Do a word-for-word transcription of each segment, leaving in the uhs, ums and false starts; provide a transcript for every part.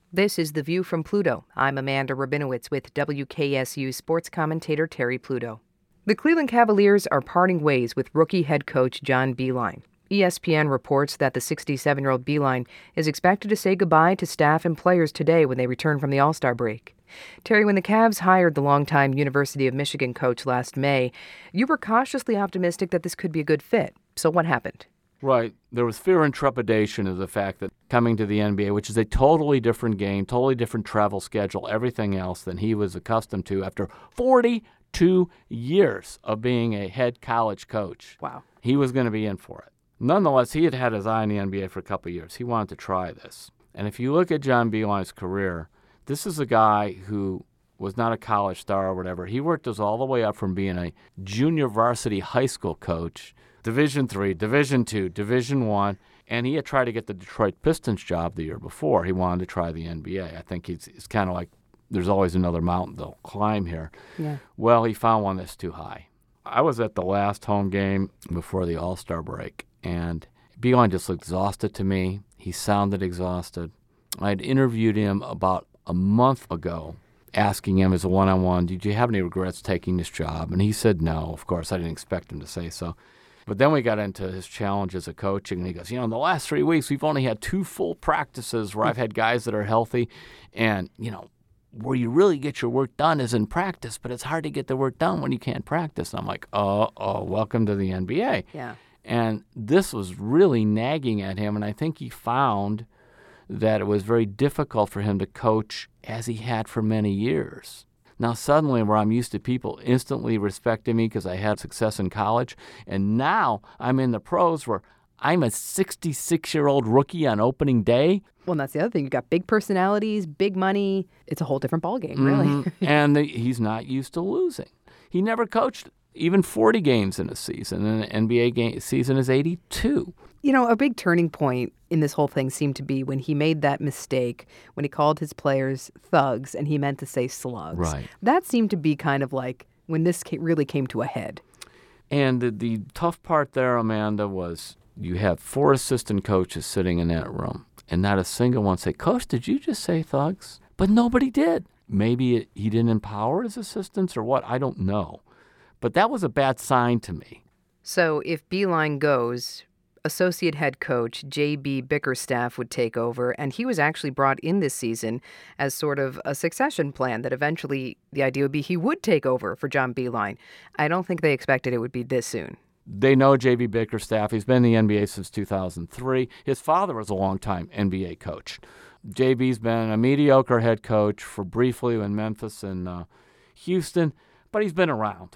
This is The View from Pluto. I'm Amanda Rabinowitz with W K S U sports commentator Terry Pluto. The Cleveland Cavaliers are parting ways with rookie head coach John Beilein. E S P N reports that the sixty-seven-year-old Beilein is expected to say goodbye to staff and players today when they return from the All-Star break. Terry, when the Cavs hired the longtime University of Michigan coach last May, you were cautiously optimistic that this could be a good fit. So what happened? Right. There was fear and trepidation of the fact that coming to the N B A, which is a totally different game, totally different travel schedule, everything else than he was accustomed to after forty-two years of being a head college coach. Wow. He was going to be in for it. Nonetheless, he had had his eye on the N B A for a couple of years. He wanted to try this. And if you look at John Beilein's career, this is a guy who was not a college star or whatever. He worked us all the way up from being a junior varsity high school coach, Division three, Division two, Division one, and he had tried to get the Detroit Pistons job the year before. He wanted to try the N B A. I think he's, it's kind of like there's always another mountain they'll climb here. Yeah. Well, he found one that's too high. I was at the last home game before the All-Star break, and Beilein just looked exhausted to me. He sounded exhausted. I had interviewed him about a month ago, asking him as a one-on-one, did you have any regrets taking this job? And he said no. Of course, I didn't expect him to say so. But then we got into his challenge as a coaching, and he goes, you know, in the last three weeks, we've only had two full practices where I've had guys that are healthy. And, you know, where you really get your work done is in practice, but it's hard to get the work done when you can't practice. And I'm like, oh, oh, welcome to the N B A. Yeah. And this was really nagging at him, and I think he found that it was very difficult for him to coach as he had for many years. Now, suddenly, where I'm used to people instantly respecting me because I had success in college, and now I'm in the pros where I'm a sixty-six-year-old rookie on opening day. Well, and that's the other thing. You've got big personalities, big money. It's a whole different ballgame, really. Mm-hmm. And the, he's not used to losing. He never coached even forty games in a season, and an N B A game, season is eighty-two. You know, a big turning point in this whole thing seemed to be when he made that mistake, when he called his players thugs, and he meant to say slugs. Right. That seemed to be kind of like when this ca- really came to a head. And the, the tough part there, Amanda, was you have four assistant coaches sitting in that room, and not a single one say, Coach, did you just say thugs? But nobody did. Maybe it, he didn't empower his assistants or what, I don't know. But that was a bad sign to me. So if Beilein goes, associate head coach J B Bickerstaff would take over, and he was actually brought in this season as sort of a succession plan that eventually the idea would be he would take over for John Beilein. I don't think they expected it would be this soon. They know J B Bickerstaff. He's been in the N B A since two thousand three. His father was a longtime N B A coach. J B's been a mediocre head coach for briefly in Memphis and uh, Houston, but he's been around,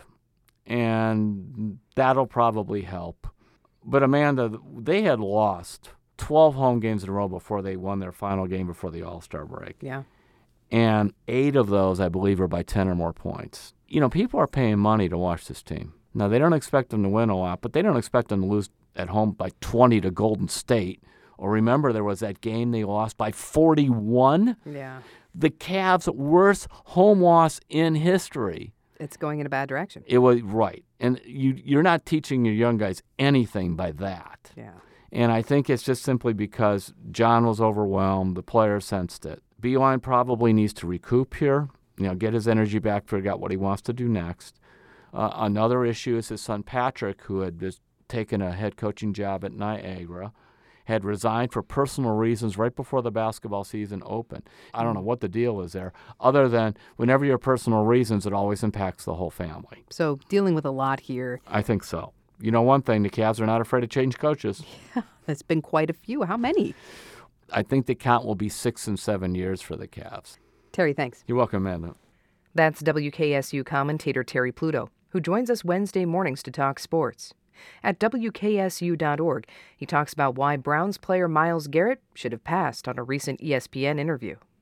and that'll probably help. But, Amanda, they had lost twelve home games in a row before they won their final game before the All-Star break. Yeah. And eight of those, I believe, are by ten or more points. You know, people are paying money to watch this team. Now, they don't expect them to win a lot, but they don't expect them to lose at home by twenty to Golden State. Or remember, there was that game they lost by forty-one. Yeah. The Cavs' worst home loss in history. It's going in a bad direction. It was right. And you, you're not teaching your young guys anything by that. Yeah. And I think it's just simply because John was overwhelmed. The players sensed it. Beilein probably needs to recoup here, you know, get his energy back, figure out what he wants to do next. Uh, another issue is his son Patrick, who had just taken a head coaching job at Niagara, had resigned for personal reasons right before the basketball season opened. I don't know what the deal is there, other than whenever you have personal reasons, it always impacts the whole family. So dealing with a lot here. I think so. You know one thing, the Cavs are not afraid to change coaches. Yeah, there's been quite a few. How many? I think the count will be six and seven years for the Cavs. Terry, thanks. You're welcome, Amanda. That's W K S U commentator Terry Pluto, who joins us Wednesday mornings to talk sports. At W K S U dot org, he talks about why Browns player Myles Garrett should have passed on a recent E S P N interview.